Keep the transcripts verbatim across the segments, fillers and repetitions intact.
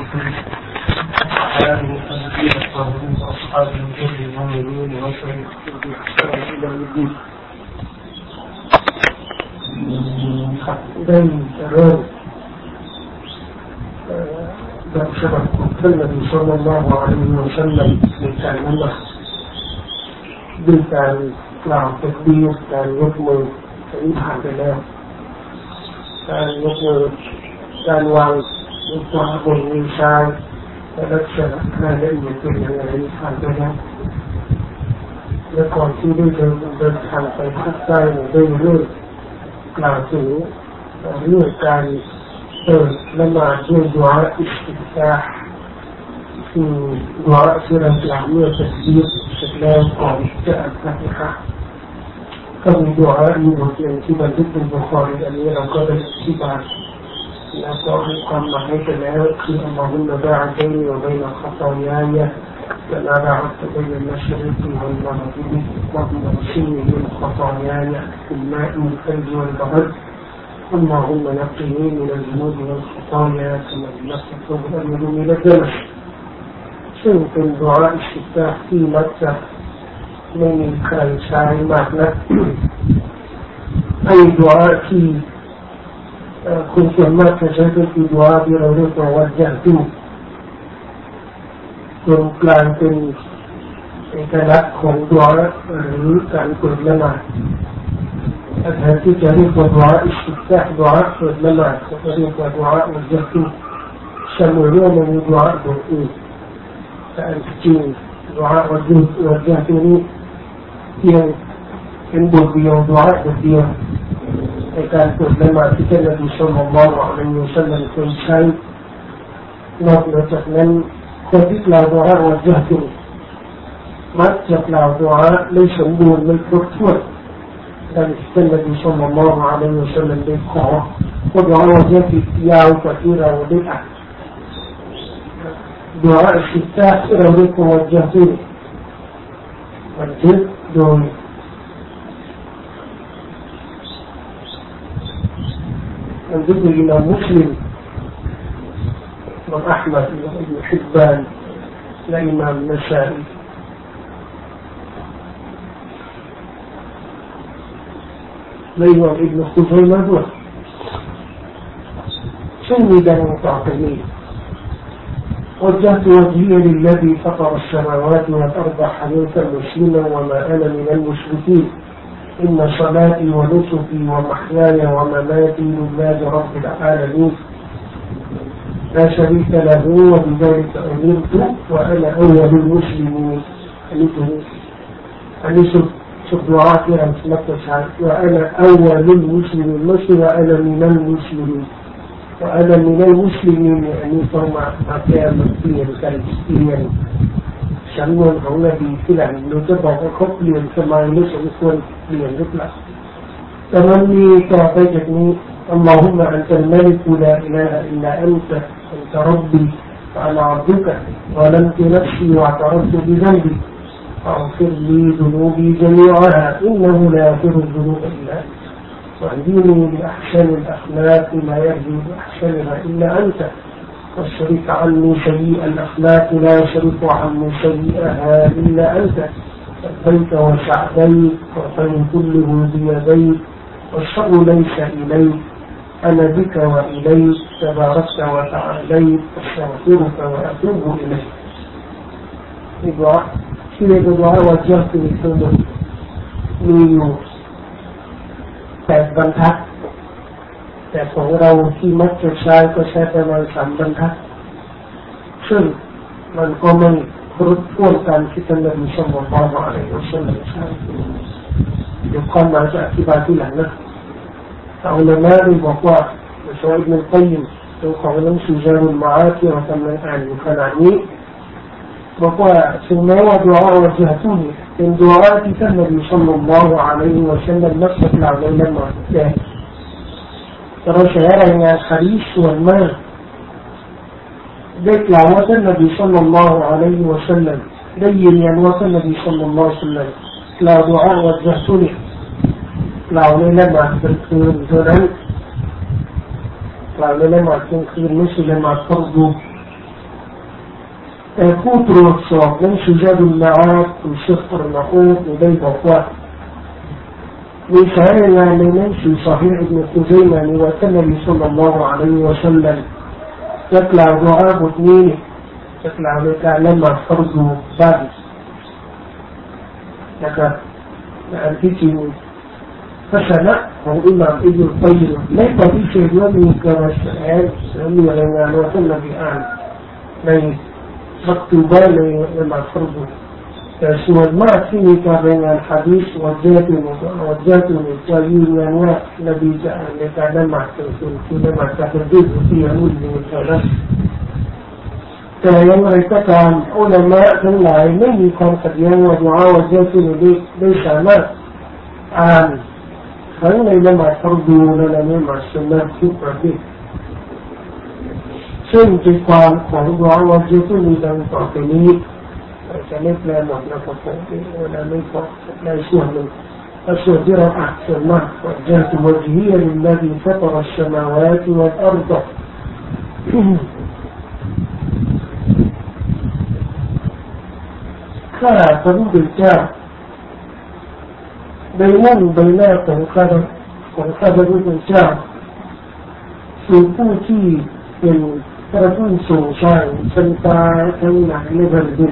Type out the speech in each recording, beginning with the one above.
آله النبي الطاهرين وأصحابه الجر المؤمنين وسلم بإحسان إلى الدين.ได้เริ่มแบบฉบับของท่านนบีศ็อลลัลลอฮุอะลัยฮิวะซัลลัมในการละหมาดด้วยการกล่าวตักบีรการยกมือที่ผ่านไปแล้วการยกมือการวางนิ้วขวาบนนิ้วซ้ายและลักษณะรายละเอียดเป็นอย่างไรผ่านไปแล้วและก่อนที่ได้เดินเดินทางไปภาคใต้ได้เริ่มกล่าวถึงเรื่องการเปิดละหมาดด้วยดุอาอิสติฟตาห์คือดุอาที่เรากล่าวเมื่อตักบีรเสร็จแล้วก่อนจะอ่านฟาติฮะห์ก็มีดุอาอยู่บทหนึ่งที่บันทึกในบุคอรีอันนี้เราก็ได้อธิบายแล้วก็ให้ความหมายไปแล้วคืออัลลอฮุมมะบะอัดนีวะบัยนะขฏอยายะكما بعثت بين المشرق والمغرب واغسلني من خطاياي بالماء والثلج والبرد اللهم نقني من الذنوب والخطايا كما نقى الثوب الابيض من الدنس ซึ่งเป็นดุอาอิสติฟตาห์ที่มักจะไม่มีใครใช้มากนักไอ้ดุอาที่คนส่วนมากจะใช้เป็นดุอาที่เราเรียกว่าวัจญะตุตรงกลางเป็นเอกลักษณ์ของดุอาหรือการเปิดละหมาดแทนที่จะเรียกว่าดุอาอิสติฟตาห์ดุอาเปิดละหมาดก็เรียกว่าดุอาวัจญะตุสมุเรื่องมันมีดุอาบทอื่นแต่อันจริงดุอาวัจญะวัจญะตุนี้เพียงเป็นบทเดียวดุอาบทเดียวในการเปิดละหมาดที่ท่านนบีศ็อลลัลลอฮุอะลัยฮิวะซัลลัมเคยใช้นอกจากนั้นคนที่กล่าวดุอาวัจญะตุมักจะกล่าวดุอาไม่สมบูรณ์ไม่ครบถ้วนดังที่ท่านนบีศ็อลลัลลอฮุอะลัยฮิวะซัลลัมได้ขอว่าดุอาวัจญะตุยาวกว่าที่เราได้อ่านดุอาอิสติฟตาห์ที่เราเรียกว่าวัจญะตุบันทึกโดยمن ذكر الإمام مسلم وأحمد وابن حبان الإمام النسائي الإمام ابن خزيمة هو سند المتعقلين وجهت وجهي للذي فطر السماوات والأرض حنيفا مسلما وما أنا من المشركين إن صلاتي ونسكي ومحياي ومماتي لله رب العالمين لا شريك له وبذلك أمرت وأنا أول المسلمين أني سبدعات عن سمكة وأنا أول المسلمين مش وأنا من المسلمين وأنا من المسلمين يعني فهم أكام مكتين كالستينฉันวนของนบีที่หลังเราจะบอกว่าเขาเปลี่ยนสมัยไม่สมควรเปลี่ยนหรือเปล่าแต่มันมีต่อไปจากนี้อัลลอฮุมะอันตัลมัลิกุลาอิลาฮะอิลลาอันตะอันตะร็อบบีวะอะนาอับดุกะวะลัมตุนัฟซีวะตะร็อบตุบิซัมบีفاغفر لي ذنوبي جميعها إنه لا يغفر الذنوب إلا أنت واهدني بأحسن الأخلاق لا يهدي بأحسنها إلا أنت واصرف عني سيئ الأخلاق لا يصرف عني سيئها إلا أنت لبيك وسعديك والخير كله بيديك والشر ليس إليك أنا بك وإليك تباركت وتعاليت أستغفرك وأتوب إليك الدعاء شنو الدعاء وجهت للسنة ميو แปดบรรทัดแต่ของเราที่มักจะใช้ก็ใช้ประมาณสามบรรทัดซึ่งมันก็ไม่ครบถ้วนกันที่ท่านนบีศ็อลลัลลอฮุอะลัยฮิวะซัลลัมใช้เดี๋ยวก่อนมาจะอธิบายที่หลังนะแต่อุลามะได้บอกว่าชอยอิบนุลกัยยิมตัวของหนังสือซาดุลมะอาดที่เรากำลังอ่านอยู่ขณะนี้บอกว่าถึงแม้ว่าดุอาวัจญะตุนี้เป็นดุอาที่ท่านนบีศ็อลลัลลอฮุอะลัยฮิวะซัลลัมมักจะกล่าวในละหมาดแต่เราใช้รายงานหะดีษส่วนมากได้กล่าวว่าท่านนบีศ็อลลัลลอฮุอะลัยฮิวะซัลลัมได้ยืนยันว่าท่านนบีศ็อลลัลลอฮุอะลัยฮิวะซัลลัมกล่าวดุอาวัจญะตุนี้กล่าวในละหมาดกลางคืนเท่านั้นกล่าวในละหมาดกลางคืนไม่ใช่ละหมาดฟัรฎแต่ผู้ตรวจสอบนั้นสุจารุลมาอาตผู้ศึกษาหนักได้บอกว่ามีสายงานในหนังสือ صحيح ابن خزيمة ว่าท่านนบีศ็อลลัลลอฮุอะลัยฮิวะซัลลัมจะกล่าวดุอาบทนี้จะกล่าวในการละหมาดฟัรดูบ้านนะครับอันที่จริงทัศนะของอิหม่ามอิบนุตัยย์ไม่ปฏิเสธว่ามีกระแสและมีรายงานว่าท่านนบีอ่านในมักตูบะในละหมาดฟัรดูแต่ส่วนมากที่มีการรายงานหะดีษวัจญะตุนวัจญะตุนจะยืนยันว่านบีจะอ่านในการละหมาดกลางคืนคือละหมาดตะฮัจญุดที่อามุลในวันนั้นแต่อย่างไรก็ตามอุลามะทั้งหลายไม่มีความขัดแย้งว่าดุอาวัจญะตุนได้ได้สามารถอ่านทั้งในละหมาดฟัรดูและในละหมาดซุนนะห์ทุกประเภทซึ่งใจความของดุอาวัจญะตุนมีดังต่อไปนี้จะไม่แปลหมดนะครับผมเวลาไม่พอในส่วนหนึ่งส่วนที่เราอ่านส่วนมากว่าจะตุวจีฮิลิลลดีฟัตรอัสสมาวาติวัลอัรฎข้าพระผู้เป็นเจ้าได้มุ่งใบหน้าของข้าของข้าพระผู้เป็นเจ้าสู่ผู้ที่เป็นพระผู้ทรงสร้างชั้นฟ้าทั้งหลายและแผ่นดิน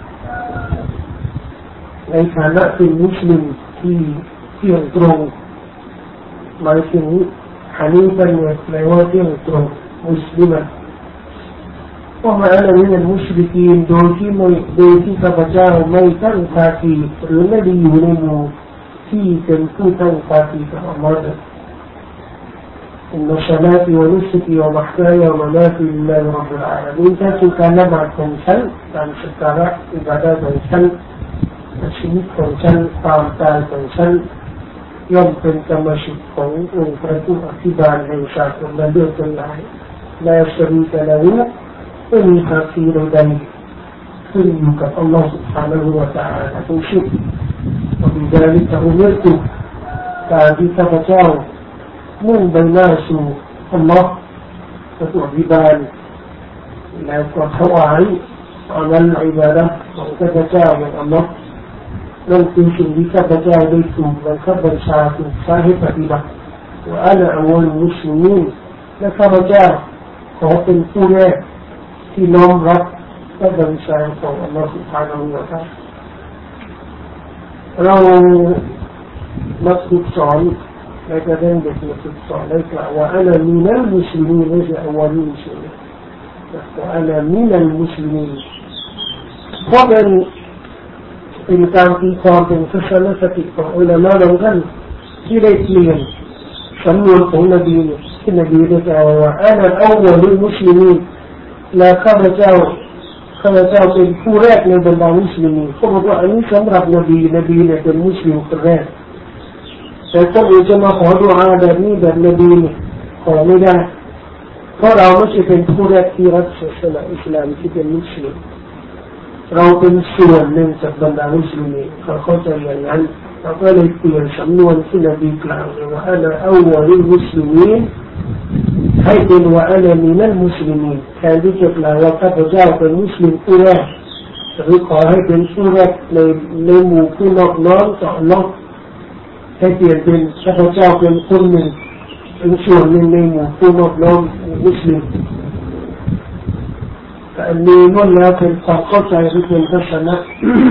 ในฐานะเป็นมุสลิมที่เที่ยงตรงหมายถึงฮานีฟันเนี่ยแปลว่าเที่ยงตรงมุสลิมว่ามาอันนี้เป็นมุสลิมีโดยที่ไม่โดยที่ข้าพเจ้าไม่ตั้งภาคีหรือไม่ได้อยู่ในหมู่ที่เป็นผู้ตั้งภาคีกับอัลลอฮ์إن صلاتي ونسكي ومحياي ومماتي لله رب العالمين ถ้าคือการละหมาดของฉันการสักการะอิบาดะห์ของฉันชีวิตของฉันความตายของฉันย่อมเป็นกรรมสิทธิ์ขององค์พระผู้อภิบาลแห่งศาสนาเดิมทั้งหลายลาชรีกะละฮูไม่มีภาคีใดๆขึ้นอยู่กับอัลลอฮฺ سبحانه และ تعالى ทุกสิ่งوبذلك أمرت การที่ข้าพเจ้ามุ่งใบหน้าสู่อัลลอฮฺพระผู้อภิบาลแล้วก็ถวายอามัลอิบาดะห์ของข้าพเจ้าอย่างอัลลอฮฺนั่นคือสิ่งที่ข้าพเจ้าได้ถูกบังคับบัญชาถูกสร้างให้ปฏิบัติว่าอันอวัลมุสลิมีนและข้าพเจ้าขอเป็นผู้แรกที่น้อมรับพระบัญชาของอัลลอฮฺ سبحانه และ تعالى เรามาฝึกสอนในการเรียนเด็กมาฝึกสอนได้กล่าวว่าอันมีนัลมุสลิมีนไม่ใช่อวัลมุสลิมีนว่าอันมีนัลมุสลิมีนเพราะเป็นเป็นการตีความเป็นทัศนคติของอุลามะบางท่านที่ได้เปลี่ยนสำนวนของนบีที่นบีได้กล่าวว่าอันอัลวะลุลมุสลิมีนและข้าพเจ้าข้าพเจ้าเป็นผู้แรกในบรรดามุสลิมีเขาบอกว่าอันนี้สำหรับนบีนบีเนี่ยเป็นมุสลิมคนแรกแต่คนอื่นจะมาขอดุอาแบบนี้แบบนบีเนี่ยขอไม่ได้เพราะเราไม่ใช่เป็นผู้แรกที่รับศาสนาอิสลามที่เป็นมุสลิมเราเป็นส่วนหนึ่งจากบรรดามุสลิมเขาเข้าใจอย่างนั้นเราก็เลยเปลี่ยนสำนวนที่นบีกล่าวว่าอันอัลวะลุลมุสลิมีนให้เป็นว่าอันมีนัลมุสลิมีนแทนที่จะกล่าวว่าข้าพเจ้าเป็นมุสลิมผู้แรกหรือขอให้เป็นผู้แรกในในหมู่ผู้นอบน้อมต่ออัลลอฮ์ให้เปลี่ยนเป็นข้าพเจ้าเป็นคนหนึ่งเป็นส่วนหนึ่งในหมู่ผู้นอบน้อมมุสลิมแต่อันนี้ล้วนแล้วเป็นความเข้าใจที่เป็นทัศนะ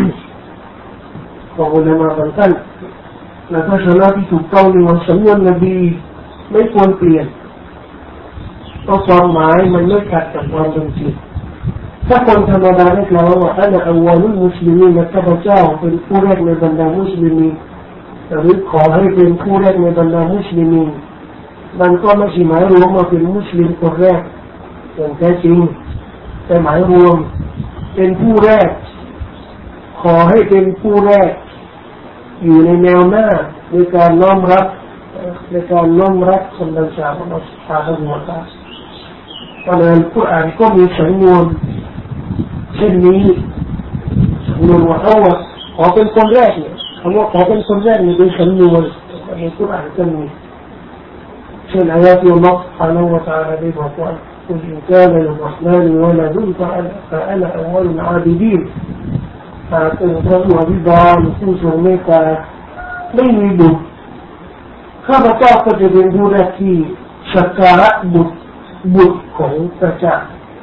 ของอุลามะบางท่านและทัศนะที่ถูกต้องในวันสำนวนนบีไม่ควรเปลี่ยนเพราะความหมายมันไม่ขัดกับความเป็นจริงถ้าคนธรรมดาได้กล่าวว่าอันอัลวะลุลมุสลิมีนและข้าพเจ้าเป็นผู้แรกในบรรดามุสลิมีหรือขอให้เป็นผู้แรกในบรรดามุสลิมีมันก็ไม่ใช่หมายรวมว่าเป็นมุสลิมคนแรกอย่างแท้จริงแต่หมายรวมเป็นผู้แรกขอให้เป็นผู้แรกอยู่ในแนวหน้าในการน้อมรับในการน้อมรับคำบัญชาของอัลลอฮฺ سبحانه และ تعالى เพราะนั้นกุรอานก็มีสำนวนเช่นนี้สำนวนว่าเอาว่าขอเป็นคนแรกเนี่ยคำว่าขอเป็นคนแรกนี่เป็นสำนวนในกุรอานก็มีเช่นอายะที่อัลลอฮฺ سبحانه และ تعالى ได้บอกว่า قل إن كان للرحمن ولد فأنا, فأنا أول العابدين หากเป็นพระผู้อภิบาลผู้ทรงเมตตาไม่มีบุตรข้าพเจ้าก็จะเป็นผู้แรกที่สักการะบุตรบุตรของพระเจ้า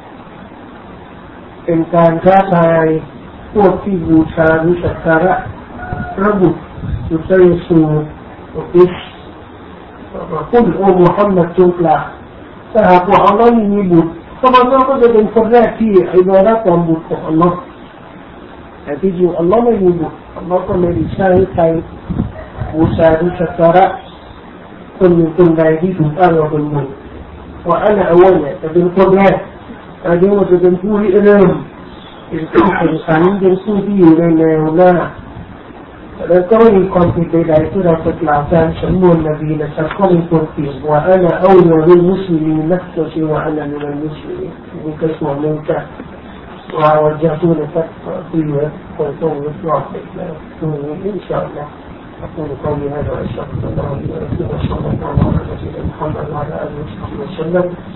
เป็นการท้าทายพวกที่บูชาหรือสักการะพระบุตรอุตริสูอุติสคุณโอมุฮัมมัดจงกล่าวถ้าหากว่าอัลลอฮ์มีบุตรข้าพเจ้าก็จะเป็นคนแรกที่อิบาดะห์ต่อบุตรของอัลลอฮ์แต่ที่จริงอัลลอฮ์ไม่มีบุตรอัลลอฮ์ก็ไม่ได้ใช้ใครบูชาหรือสักการะคนหนึ่งคนใดที่ถูกอ้างว่าเป็นบุตรว่าอันนั้นเอาไว้เนี่ยจะเป็นคนแรกอาจจะว่าจะเป็นผู้ที่เริ่มเป็นผู้แข่งขันเป็นผู้ที่อยู่ในแนวหน้าแล้วก็ไม่มีความผิดใดๆที่เราจะกล่าวการสำนวนนบีนะครับก็มีคนเปลี่ยนว่าอันนั้นเอาเรื่องมุสลิมนักตัวที่ว่าอันนั้นเป็นมุสลิมมีกระทรวงหนึ่งจะว่าวัจจุนะครับที่เหลือคงต้องรับรองไปแล้วตรงนี้อินชาอัลลอฮ์أقول قولي هذا وأستغفر الله لي ولكم وصلى الله على نبينا محمد وعلى آله وصحبه وسلم